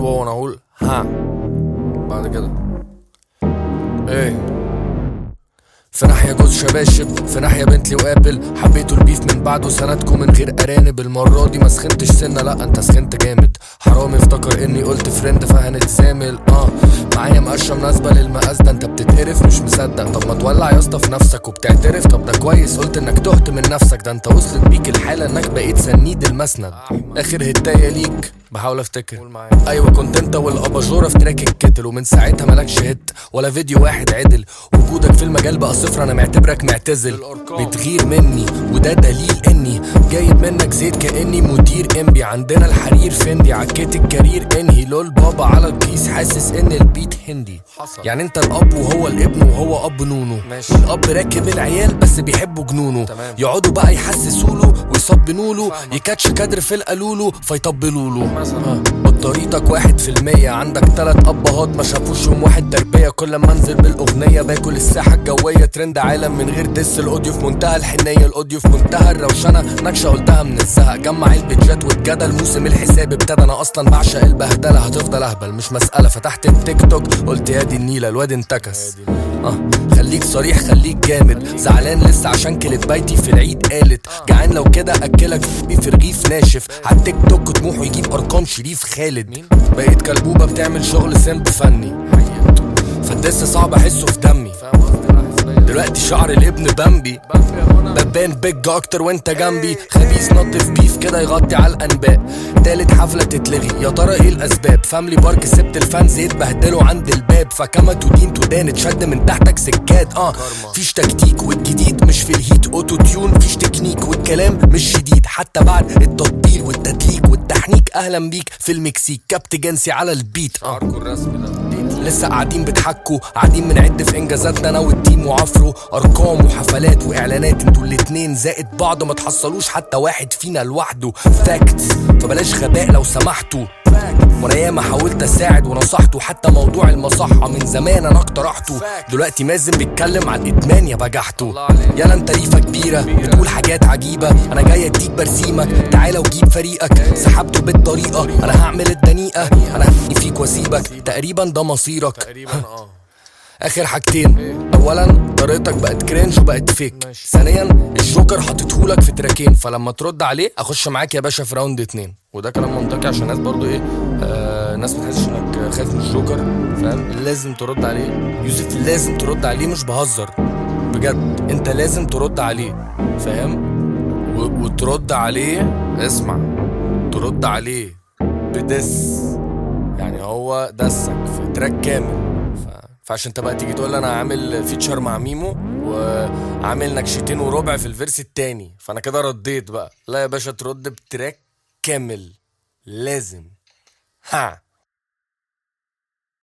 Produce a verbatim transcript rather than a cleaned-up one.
واو وانا اقول ها بعد كده ايه. في ناحية جوز شباشب، في ناحية بنتلي وابل. حبيتوا البيف من بعده سندكم من غير ارانب. المرة دي ما سخنتش سنة، لا انت سخنت جامد. حرامي افتكر اني قلت فريند فهنتزامل. اه معايا مقشة مناسبة للمقاس ده. انت بتتقرف مش مصدق، طب ما تولع يا اسطى في نفسك وبتعترف. طب ده كويس قلت انك تهت من نفسك. ده انت وصلت بيك الحالة انك بقيت سنيد المسند. اخر هداية ليك بحاول افتكر. ايوه كنت انت والاباجوره في تراك الكتل، ومن ساعتها مالكش هيت ولا فيديو واحد عدل. وجودك في المجال بقى صفر، انا معتبرك معتزل. بتغير مني وده دليل اني جايب منك زيت كاني مدير انبي. عندنا الحرير فندي، عكيت الكارير انهي. لول بابا على الكيس حاسس ان البيت هندي. يعني انت الاب وهو الابن وهو اب نونو. ماشي. الاب راكب العيال بس بيحبوا جنونه. تمام. يقعدوا بقى يحسسوله ويصبنوله، يكاتش كادر في القالولو فيطبلوله. بطاريتك واحد في المية، عندك تلات ابهات ما شافوش يوم واحد تربية. كل ما انزل بالاغنية باكل الساحة الجوية. ترند عالم من غير دس، الاوديو في منتهى الحنية، الاوديو في منتهى الروشنة. نكشة قلتها من الزهق، جمع علبة جات والجدل. موسم الحساب ابتدى، انا اصلا بعشق البهدلة. هتفضل اهبل مش مسألة. فتحت التيك توك قلت يا دي النيلة الواد انتكس. اه خليك صريح خليك جامد. زعلان لسه عشان كلت بيتي في العيد قالت. جعان لو كده اكلك في رغيف ناشف. عالتيك توك طموحه يجيب ارقام شريف خالد. بقيت كلبوبة بتعمل شغل سمب فني، فالدس صعب احسه في دمي. دلوقتي شعر الابن بامبي، ببان بيج اكتر وانت جنبي. خبيث نطف بيف كده يغطي على الانباء. تالت حفلة تتلغي، يا ترى ايه الاسباب؟ فاملي بارك سبت الفانز يتبهدلوا عند الباب. فكما تدين تدان، اتشد من تحتك سكات. اه فيش تكتيك والجديد مش في الهيت. اوتو تيون فيش تكنيك والكلام مش شديد. حتى بعد التطبيل والتدليك والتحنيك اهلا بيك في المكسيك. كابت جنسي على البيت. اه لسه قاعدين بتحكوا، قاعدين بنعد في انجازاتنا انا والتيم وعفرو. ارقام وحفلات واعلانات، انتوا الاتنين زائد بعض ما تحصلوش حتى واحد فينا لوحده. فاكتس فبلاش غباء لو سمحتوا. وانا ياما حاولت اساعد ونصحته، حتى موضوع المصحة من زمان انا اقترحته. دلوقتي مازن بيتكلم عن الادمان يا بجحته. يالا انت ريفة كبيرة بتقول حاجات عجيبة، انا جاي اديك برسيمك. تعالى وجيب فريقك، سحبته بالطريقة انا هعمل الدنيئة. انا هبني فيك واسيبك، تقريبا ده مصيرك. اخر حاجتين، اولا طريقتك بقت كرنج وبقت فيك. ثانيا الجوكر حاططهولك في تراكين، فلما ترد عليه اخش معاك يا باشا في راوند اتنين. وده كلام منطقي عشان الناس برضو ايه، آه ناس ما تحسش انك خايف من الجوكر، فاهم؟ لازم ترد عليه يوسف، لازم ترد عليه مش بهزر بجد. انت لازم ترد عليه فاهم، و- وترد عليه. اسمع، ترد عليه بدس، يعني هو دسك في تراك كامل. فعشان انت بقى تيجي تقول انا عامل فيتشر مع ميمو وعامل نكشتين وربع في الفيرس التاني، فانا كده رديت بقى. لا يا باشا، ترد بتراك كامل لازم. ها